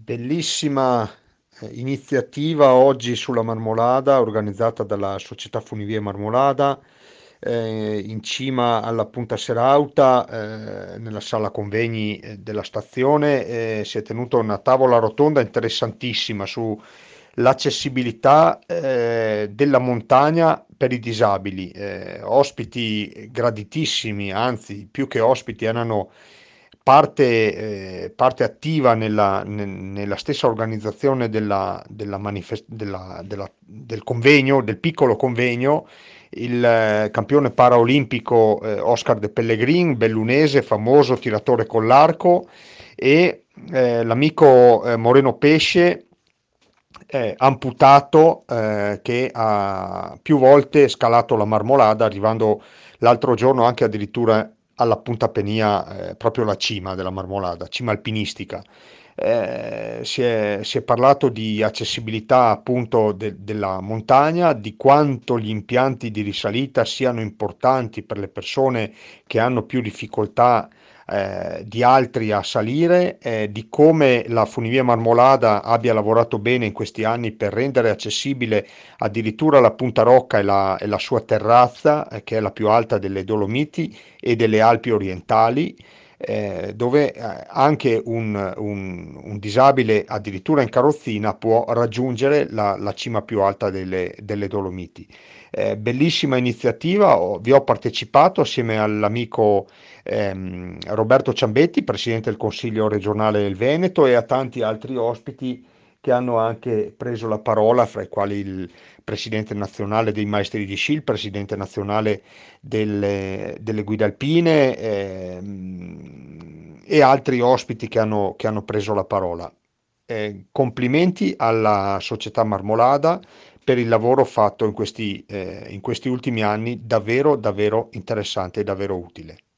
Bellissima iniziativa oggi sulla Marmolada organizzata dalla Società Funivie Marmolada in cima alla Punta Serauta nella sala convegni della stazione si è tenuta una tavola rotonda interessantissima sull'accessibilità della montagna per i disabili. Ospiti graditissimi, anzi più che ospiti erano parte attiva nella stessa organizzazione del convegno, del piccolo convegno, il campione paraolimpico Oscar De Pellegrin, bellunese, famoso tiratore con l'arco, e l'amico Moreno Pesce, amputato, che ha più volte scalato la Marmolada, arrivando l'altro giorno anche addirittura alla Punta Penia, proprio la cima della Marmolada, cima alpinistica. Si è parlato di accessibilità appunto della montagna, di quanto gli impianti di risalita siano importanti per le persone che hanno più difficoltà di altri a salire, di come la Funivia Marmolada abbia lavorato bene in questi anni per rendere accessibile addirittura la Punta Rocca e la sua terrazza, che è la più alta delle Dolomiti e delle Alpi orientali, dove anche un disabile addirittura in carrozzina può raggiungere la cima più alta delle Dolomiti. Bellissima iniziativa, vi ho partecipato assieme all'amico Roberto Ciambetti, presidente del Consiglio regionale del Veneto, e a tanti altri ospiti che hanno anche preso la parola, fra i quali il presidente nazionale dei maestri di sci, il presidente nazionale delle guide alpine, e altri ospiti che hanno preso la parola. Complimenti alla società Marmolada per il lavoro fatto in questi ultimi anni, davvero, davvero interessante e davvero utile.